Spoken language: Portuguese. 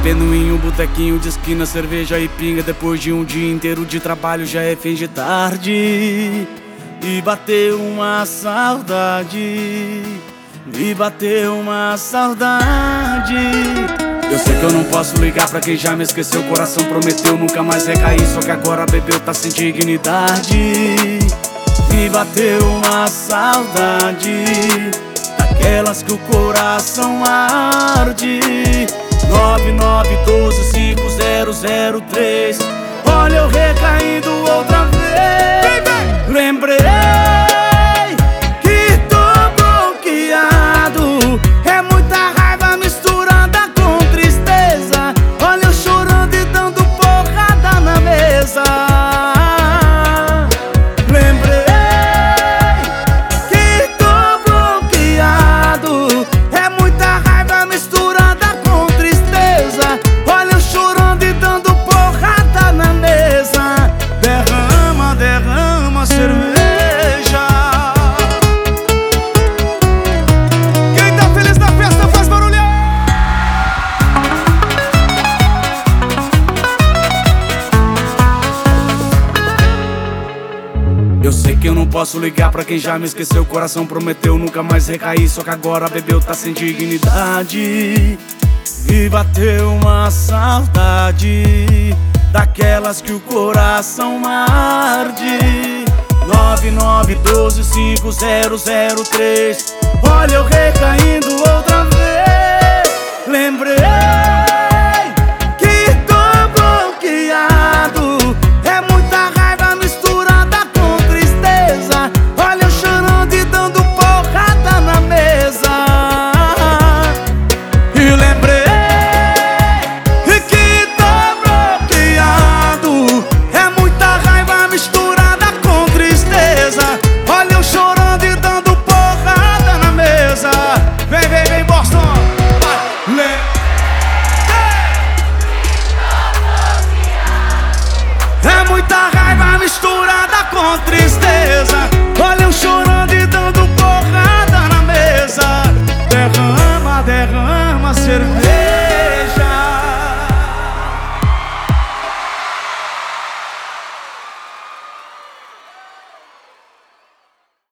Bebendo em um botequinho de esquina, cerveja e pinga. Depois de um dia inteiro de trabalho já é fim de tarde. E bateu uma saudade, me bateu uma saudade. Eu sei que eu não posso ligar pra quem já me esqueceu. O coração prometeu nunca mais recair, só que agora bebeu, tá sem dignidade. Me bateu uma saudade, daquelas que o coração arde. 99125003. Olha eu recaindo outra vez. Lembrei que tô bloqueado. É muita raiva misturada com tristeza. Olha eu chorando e dando porrada na mesa. Lembrei que tô bloqueado. É muita raiva misturada com tristeza. Olha eu chorando e dando porrada na mesa. Derrama, derrama cerveja. Quem tá feliz na festa faz barulho. Eu sei que eu não posso ligar pra quem já me esqueceu. O coração prometeu nunca mais recair, só que agora bebeu, tá sem dignidade. E bateu uma saudade, daquelas que o coração arde. 99125003. Olha eu recaindo outra vez. Lembrei